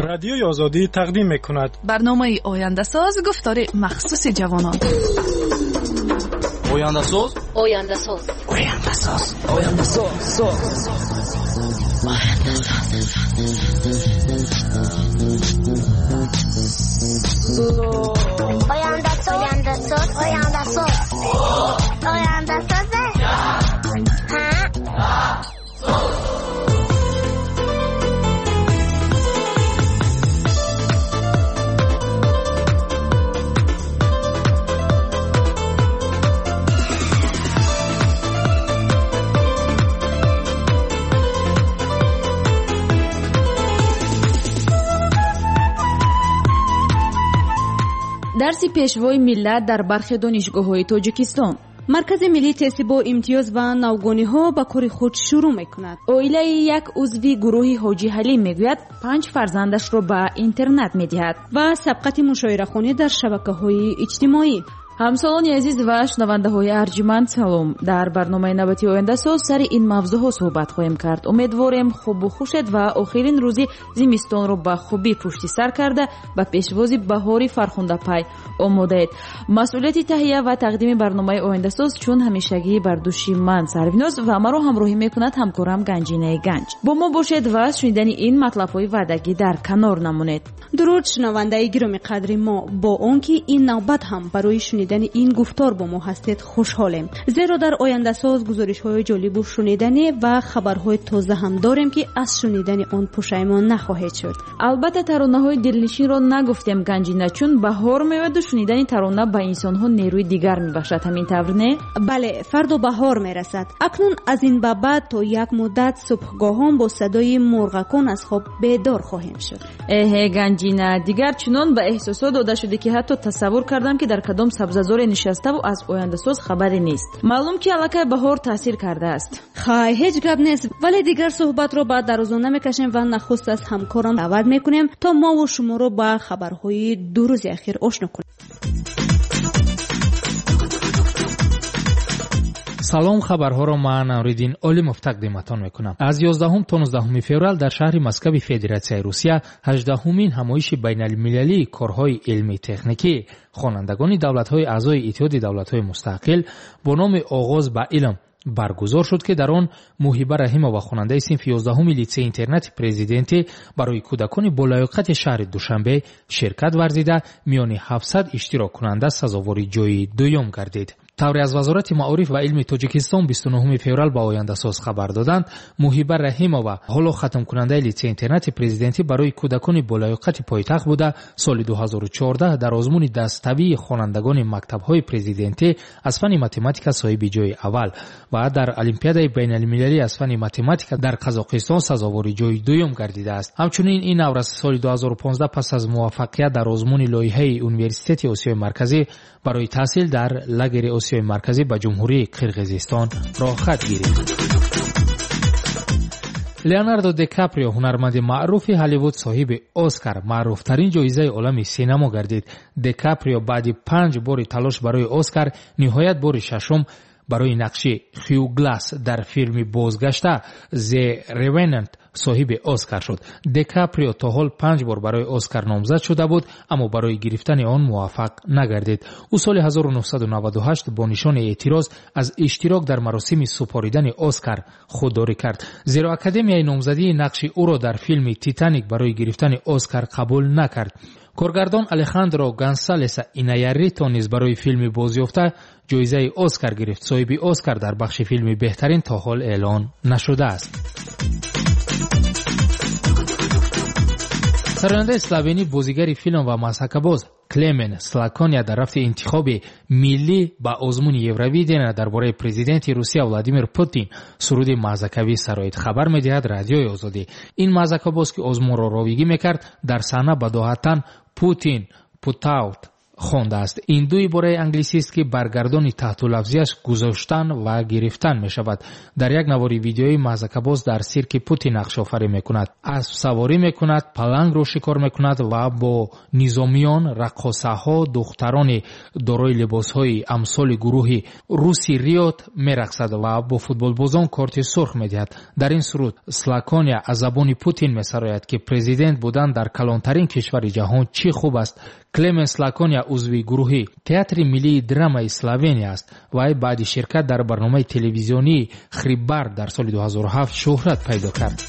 رادیوی آزادی تقدیم می‌کند. برنامه آینده ساز گفتار مخصوص جوانان. آینده ساز آینده ساز آینده ساز آینده ساز آینده ساز آینده ساز آینده ساز آینده ساز дарси пешвои миллат дар бархи донишгоҳҳои тоҷикистон. маркази миллии тести бо имтиёз ва навгониҳо ба кори худ шурӯъ мекунад. оилаи як узви гурӯҳи ҳоҷӣ ҳалим мегӯяд 5 фарзандашро ба интернат медиҳад ва сабқати мушоирахонӣ дар шабакаҳои иҷтимоӣ. ҳамсолони азиз ва шунавандаҳои арҷманд салом. дар барномаи навбати ояндасоз сари ин мавзӯъҳо суҳбат хоҳем кард. умедворем хубу хушед ва охирин рӯзи зимистонро ба хубӣ пушти сар карда ба пешвози баҳори фархундапай омодаед. масъулияти таҳия ва тақдими барномаи ояндасоз чун ҳамешагӣ бар дӯши ман Сарвиноз ва маро ҳамроҳӣ мекунад ҳамкорам Ганҷинаи Ганҷ. бо мо бошед ва шунидани ин матлабҳои ваъдагӣ дар канор намонед. дуруд шунавандаи гироми қадри мо, бо он ки ин навбат ҳам барои шунидани ин гуфтор бо мо ҳастед хушҳолем, зеро дар ояндасоз гузоришҳои ҷолибу шуниданӣ ва хабарҳои тоза ҳам дорем ки аз шунидани он пушаймон нахоҳед шуд. албатта таронаҳои дилнишинро нагуфтем Ганҷина, чун баҳор меояду шунидани тарона ба инсонҳо нерӯи дигар мебахшад. ҳамин тавр не? бале, фардо баҳор мерасад. акнун аз ин ба баъд то як муддат субҳгоҳон бо садои мурғакон аз хоб бедор хоҳем шуд. эҳе Ганҷина, дигар чунон ба эҳсосот дода шуде ки ҳатто тасаввур кардам ки дар кадом сабзазоре нишаставу аз ояндасоз хабаре нест. маълум ки аллакай баҳор таъсир кардааст. хай, ҳеҷ гап нест, вале дигар суҳбатро ба дароза намекашем ва нахуст аз ҳамкорам даъват мекунем то мову шуморо ба хабарҳои ду рӯзи ахир ошно кунем. салом, хабарҳоро ман Амриддин Олимов тақдиматон мекунам. аз 11 то 19 феврал дар шаҳри Москваи Федератсияи Русия 18-умин ҳамоиши байналмилалии корҳои илми техникӣ хонандагони давлатҳои аъзои Иттиҳоди давлатҳои мустақил бо номи оғоз ба илм баргузор шуд ки дар он Муҳиба Раҳимова, хонандаи синфи 11-уми литсеи интернати президентӣ барои кӯдакони болаёқати шаҳри Душанбе ширкат варзида миёни 700 иштироккунанда сазовори ҷойи дуюм гардид. тавре аз Вазорати маориф ва илми Тоҷикистон 29 феврал ба ояндасоз хабар доданд, Муҳиба Раҳимова, ҳоло хатмкунандаи литсеи интернати президентӣ барои кӯдакони болаёқати пойтахт буда, соли 2014 дар озмуни дастабии хонандагони мактабҳои президентӣ аз фани математика соҳиби ҷои аввал ва дар олимпиадаи байналмилалӣ аз фани математика дар Қазоқистон сазовори ҷои дуюм гардидааст. ҳамчунин ин наврас соли 2015 пас аз муваффақият дар озмуни лоиҳаи Университети Осиёи Марказӣ барои таҳсил дар лагери Осиёи Марказӣ ба ҷумҳурии Қирғизистон роҳ хат гирифт. Леонардо Ди Каприо, ҳунарманди маъруфи Ҳолливуд, соҳиби Оскар, маъруфтарин ҷоизаи олами синемо гардид. Ди Каприо баъди 5 бори талош барои Оскар ниҳоят бори шашум барои нақши Хью Гласс дар филми бозгашта The Revenant соҳиби Оскар шуд. Ди Каприо то ҳол 5 бор барои Оскар номзад шуда буд, аммо барои гирифтани он муваффақ нагардид. ӯ соли 1998 бо нишони эътироз аз иштирок дар маросими супоридани Оскар худдорӣ кард, зеро Академияи номзадии нақши ӯро дар филми Титаник барои гирифтани Оскар қабул накард. коргардон Алехандро Гонсалеса Инайяррито низ барои филми бозёфта ҷоизаи Оскар гирифт. соҳиби Оскар дар бахши филми беҳтарин то ҳол эълон нашудааст. сарояндаи словенӣ, бозигари филм ва масҳакабоз Клемен Слакония дар рафти интихоби миллӣ ба озмуни Евровидения дар бораи президенти Русия Владимир Путин суруди маъзакавӣ сароид. хабар медиҳад Радиои Озодӣ. ин маъзакабоз ки озмунро ровигӣ мекард, дар саҳна ба доҳатан Путин Путаут خونده است. این دو عباره انگلیسی است که برگردانی تحت لفظیش گذاشتن و گرفتن می شود. در یک نواری ویدیویی مزهک‌باز در سیرک پوتین نقش آفری می کند، اسب سواری می کند، پلنگ را شکار می کند و با نظامیان، رقاصه‌ها، دختران دارای لباس‌های امثال گروه روسی ریوت می رقصد و با فوتبالبازان کارت سرخ می دهد. در این صورت سلاکانیا از زبان پوتین می سراید که پرزیدنت بودن در کلانترین کشور جهان چی خوب است. کلمنس لاکانیا عضو گروه تئاتر ملی درام اسلوونیا است و بعد شرکت در برنامه تلویزیونی خریبار در سال 2007 شهرت پیدا کرد.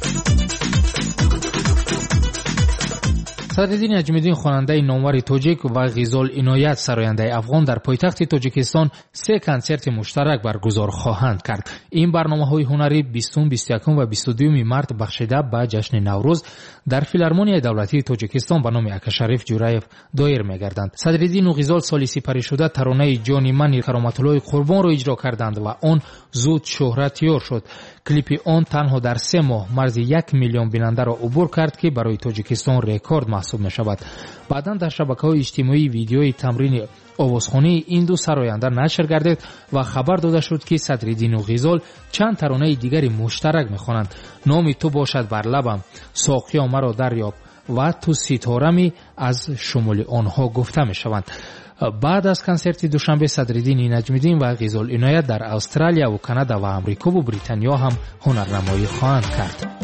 صدرالدین نجمی‌الدین خواننده نامور تاجیک و غزال عنایت سراینده افغان در پایتخت تاجیکستان 3 کنسرت مشترک برگزار خواهند کرد. این برنامه‌های هنری 20، 21 و 22 مارس بخشیده به جشن نوروز در فیلارمونیای دولتی تاجیکستان به نام اکاشریف جورایف دایر می‌گردند. صدرالدین و غزال سالی سپری شده ترانه جانی من کرامت الله قربان را اجرا کردند و آن زود شهرت یافت شد. کلیپ آن تنها در 3 ماه مرز 1 میلیون بیننده را عبور کرد که برای تاجیکستان رکورد محسوب می شود. بعداً در شبکه‌های اجتماعی ویدیوی تمرین آوازخوانی این دو سراینده نشر گردید و خبر داده شد که صدرالدین و غزال چند ترانه دیگری مشترک می‌خوانند. نام تو باشد بر لبم، ساقیا مرا دریاب و تو ستارمی از شمول آنها گفته می‌شوند. بعد از کنسرت دوشنبه صدرالدین نجمی‌الدین و غزال عنایت در استرالیا و کانادا و آمریکا و بریتانیا هم هنرنمایی خواهند کرد.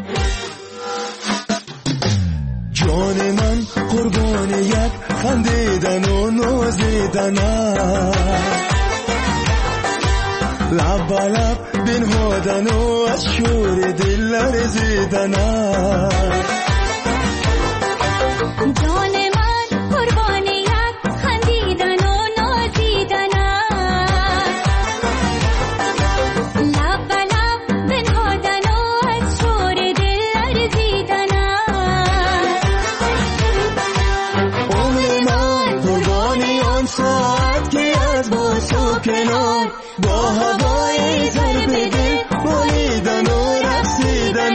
جان من قربان یک خندیدن و نازیدن لب به لب بنهادن و از شور دل لرزیدن جان من قربان یک خندیدن و نازیدن لب به لب بنهادن و از شور دل لرزیدن ساعت که از باسو کنار با هوای ضرب دل بالیدن و رقصیدن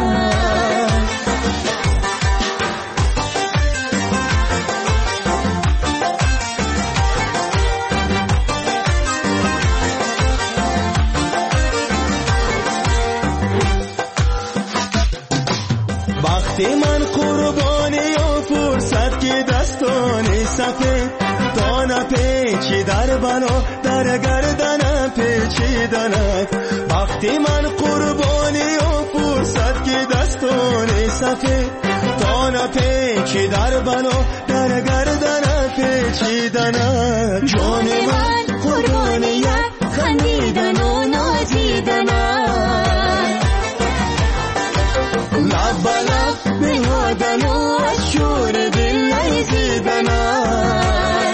وقتی من قربانی و فرصت که دستانی سفید دانه پیچی در بنا در گردن پیچیدنت وقتی من قربانی و فرصت که دستانی سفید دانه پیچی در بنا در گردن پیچیدنت جان من قربانی یک خندیدن و نازیدنت لب به لب بنهادن و از شور دل لرزیدنت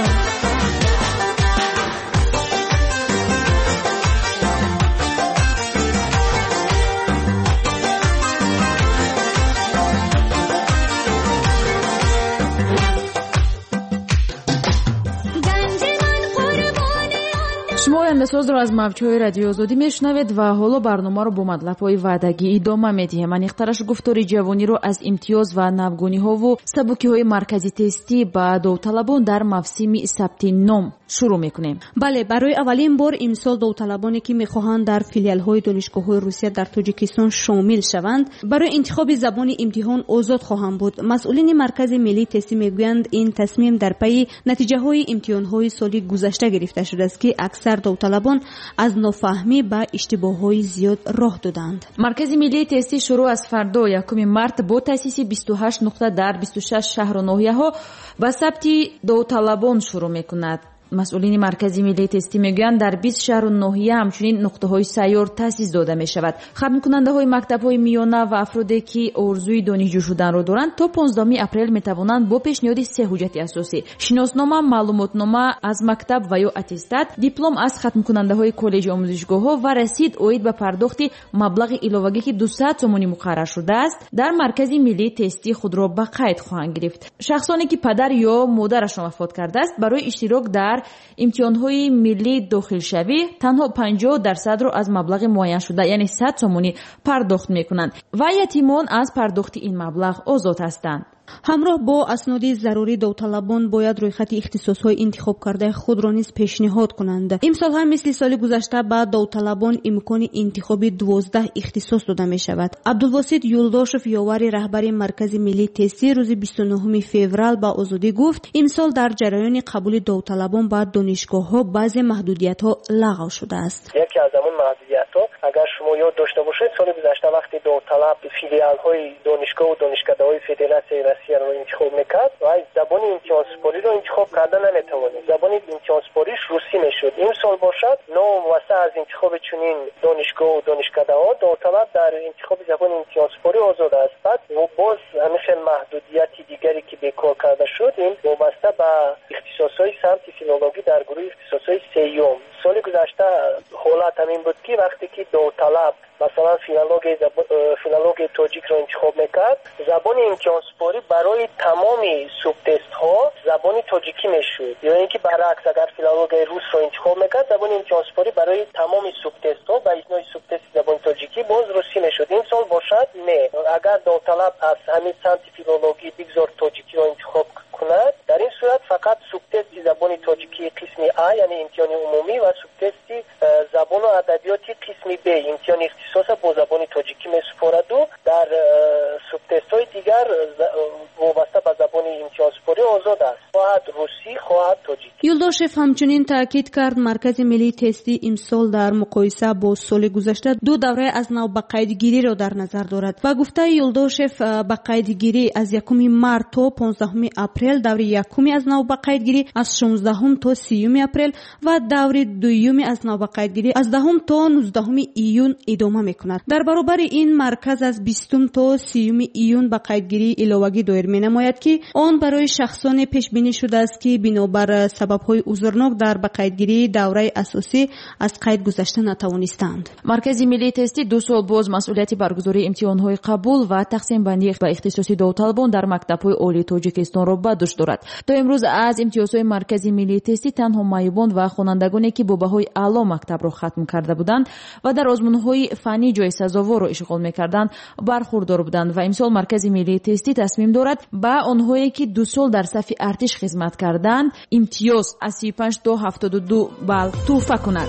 شما آینده‌ساز را از موج‌های رادیو آزادی میشنوید و حالا برنامه رو با مطلب‌های وعدگی ادامه میدیم. من اختراش گفتاری جوانی رو از امتیاز و نوگونی‌ها و سبکی‌های مرکزی تستی با داوطلبان در موسم ثبت نام شروع میکنیم. بله، برای اولین بار امسال داوطلبانی که میخواهند در فیلیال‌های دانشگاه‌های روسیه در تاجیکستان شامل شوند برای انتخاب زبان امتحان آزاد خواهند بود. مسئولین مرکز ملی تستی میگویند این تصمیم در پی نتیجه‌های امتحان‌های سال گذشته گرفته شده است که اکثر داوطلبان از نافهمی به اشتباه‌های زیاد راه دادند. مرکز ملی تستی شروع از فردا 1 مارس با تأسیس 28 نقطه در 26 شهر و ناحیه‌ها با ثبت داوطلبان شروع می‌کند. مسئولین مرکزی ملی تستی میگویند در 20 شهر و ناحیه همچنین نقطه‌های سیار تأسیس داده می شود. ختم کننده‌های مکتب‌های میانه و افرادی که آرزوی دانشجو شدن را دارند تا 15 اپریل می توانند با پیشنهاد 3 حجت اساسی: شناسنامه، معلوماتنامه از مکتب و یا اتستات، دیپلم از ختم کننده‌های کالج آموزشگاه‌ها و رسید اوید به پرداخت مبلغ علاوه‌ای که 200 تومان مقرر شده است در مرکز ملی تستی خود را به قید خواهند گرفت. شخصانی که پدر یا مادرشان وفات کرده است برای اشتراک در امتحان‌های ملی داخلشوی تنها 50% را از مبلغ معین شده یعنی 100 تومانی پرداخت می‌کنند و یتیمان از پرداخت این مبلغ آزاد هستند. ҳамроҳ бо асноди зарурӣ довталабон бояд рӯйхати ихтисосҳои интихоб кардаи худро низ пешниҳод кунанд. имсол ҳам мисли соли гузашта ба довталабон имкони интихоби 12 ихтисос дода мешавад. абдулвосит юлдошев ёвари раҳбари маркази миллии тестӣ рӯзи 29 феврал ба озодӣ гуфт имсол дар ҷараёни қабули довталабон ба донишгоҳҳо баъзе маҳдудиятҳо лағв шудааст. яке аз амон маҳдудиятҳо агар шумо ёд дошта бошед соли гузашта вақти довталаб филиалҳои донишгоҳу донишкадаҳои федератсияи Россияро интихоб мекард ва забони имтиҳонсупориро интихоб карда наметавонид. забони имтиҳонсупориш русӣ мешуд. имсол бошад нововаста аз интихоби чунин донишгоҳу донишкадаҳо довталаб дар интихоби забони имтиҳонсупорӣ озод аст. баъд боз ҳамин хел маҳдудияти дигаре ки бекор карда шуд ин вобаста ба ихтисосҳои самти филологӣ дар гурӯҳи ихтисосҳои сеюм. соли гузашта ҳолат ҳамин буд ки вақте ки довталаб масалан филологияи тоҷикро интихоб мекард забони имтиҳонсупорӣ барои тамоми субтестҳо забони тоҷикӣ мешуд. ё ин ки баръакс агар филологияи русро интихоб мекард забони имтиҳонсупорӣ барои тамоми субтестҳо ба изнои субтести забони тоҷикӣ боз русӣ мешуд. ин сол бошад не, агар довталаб аз ҳамин самти филологӣ бигзор тоҷикиро интихоб кунад дар ин сурат фақат субтести забони тоҷикӣ қисми А яъне имтиҳони умумӣ ва субтести забону адабиёти қисми Б имтиҳони ихтисоса бо забони тоҷикӣ месупораду дар субтестҳои дигар вобаста ба забони имтиҳонсупорӣ озод аст, хоҳад русӣ хоҳад тоҷикӣ. юлдошев ҳамчунин таъкид кард маркази миллии тестӣ имсол дар муқоиса бо соли гузашта ду давраи аз нав ба қайдгириро дар назар дорад. ба гуфтаи юлдошев ба қайдгирӣ аз 1 март то 15 апрел, даври якуми аз нав ба қайдгирӣ аз 16 то 30 апрел ва даври дуюми аз нав ба қайдгирӣ аз 10 то 19 июн идома мекунад. дар баробари ин марказ аз 20 то 30 июн ба қайдгирии иловагӣ доир менамояд ки он барои шахсоне пешбинӣ шудааст ки бинобар сабабҳои узрнок дар ба қайдгирии давраи асосӣ аз қайд гузашта натавонистанд. маркази миллии тестӣ 2 сол боз масъулияти баргузории имтиҳонҳои қабул ва тақсимбандии ба ихтисоси довталабон дар мактабҳои олии тоҷикистонро ба дӯш дорад. то имрӯз аз имтиёзҳои маркази миллии тестӣ танҳо маъюбон ва хонандагоне ки бо баҳои аъло мактабро хатм карда буданд ва дар озмунҳои фаннӣ ҷои сазоворро ишғол мекарданд бархурдор буданд ва имсол маркази миллии тестӣ тасмим дорад ба онҳое ки 2 сол дар сафи артиш хизмат карданд имтиёз аз 35 то 72 балл тӯҳфа кунад.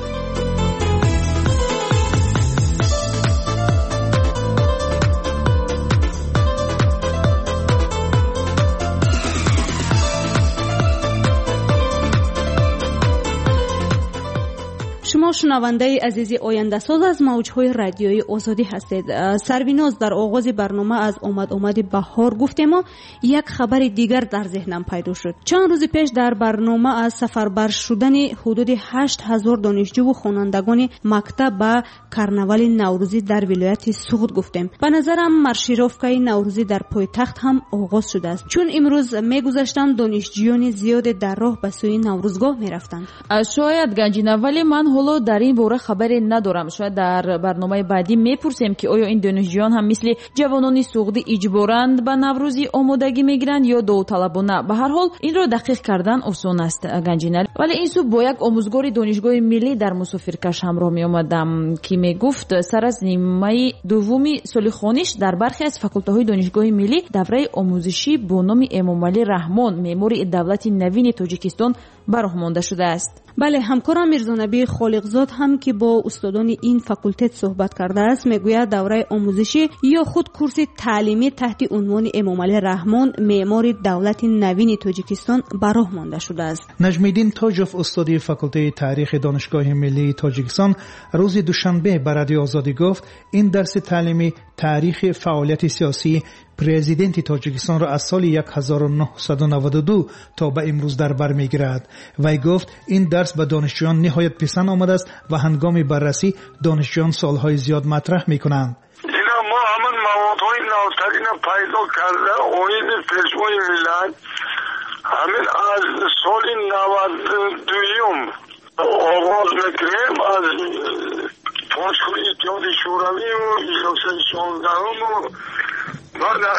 شما شنونده عزیز آینده‌ساز از موج‌های رادیویی آزادی هستید. سرویناز در آغاز برنامه از آمد بهار گفتیم و یک خبر دیگر در ذهنم پیدا شد. چند روز پیش در برنامه از سفربر شدن حدود 8000 دانشجو و خوانندگان مکتب به کرنوال نوروزی در ولایت سوغد گفتیم. به نظرم مارشیروفکای نوروزی در پایتخت هم آغاز شده است. چون امروز میگذشتند دانشجویان زیاد در راه به سوی نوروزگاه میرفتند. شاید گنجینه، ولی من حالا در این باره خبری ندارم. شاید در برنامه بعدی میپرسیم که آیا این دانشجویان هم مثل جوانان سوغدی اجباراً به نوروزی آمادگی میگیرند یا داوطلبانه. به هر حال این رو دقیق کردن آسان است گنجینه. ولی این صبح با یک آموزگار دانشگاه ملی در مسافرکش همراه می آمدم که میگفت سر از نیمه دومی سال خوانش در برخی از فاکولته‌های دانشگاه ملی دوره آموزشی با نام امامعلی رحمان معمار دولت نوین تاجیکستان براه مانده شده است. بله، همکارم میرزانبی خالقزاد هم که با استادان این فاکولته صحبت کرده است میگوید دوره آموزشی یا خود کورس تعلیمی تحت عنوان امامعلی رحمان معمار دولت نوین تاجیکستان براه مانده شده است. نجمیدین تاجوف استاد فاکولته تاریخ دانشگاه ملی تاجیکستان روز دوشنبه به رادیو آزادی گفت این درس تعلیمی تاریخ فعالیت سیاسی پرزیدنت تاجیکستان را از سال 1992 تا به امروز در بر میگیرد. وی گفت این درس به دانشجویان نهایت پسند آمده است و هنگام بررسی دانشجویان سوالهای زیاد مطرح میکنند. ما همون موادهای نوترین پیدا کرده امید پژوهای ملت همین از سال 92 آغاز میکنیم از پاسخوی اتحاد شوروی و 16 و ما در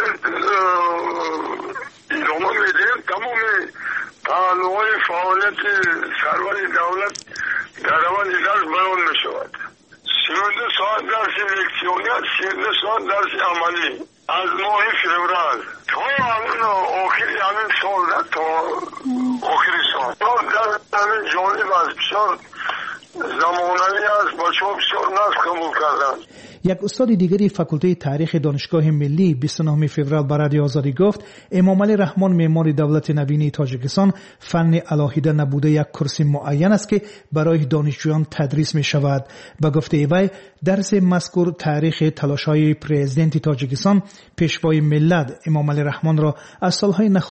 ادامه میدیم. تمام پهلوهای فعالیت سرور دولت در روان درس بیان میشود. 32 ساعت درس لکسیونی، 32 ساعت درس عملی از ماه فوریه تا همین آخری همین سال تا آخری سال در همین جانب از بسیار زمانوی است بچه ها بسیار نصف قبول کردن. یک استاد دیگری فاکولته تاریخ دانشگاه ملی 29 فوریه به رادیو آزادی گفت امامعلی رحمان معمار دولت نوین تاجیکستان فن الهیده نبوده یک کرسی معین است که برای دانشجویان تدریس می شود. به گفته وی درس مذکور تاریخ تلاش‌های پرزیدنت تاجیکستان پیشوای ملت امامعلی رحمان را از سالهای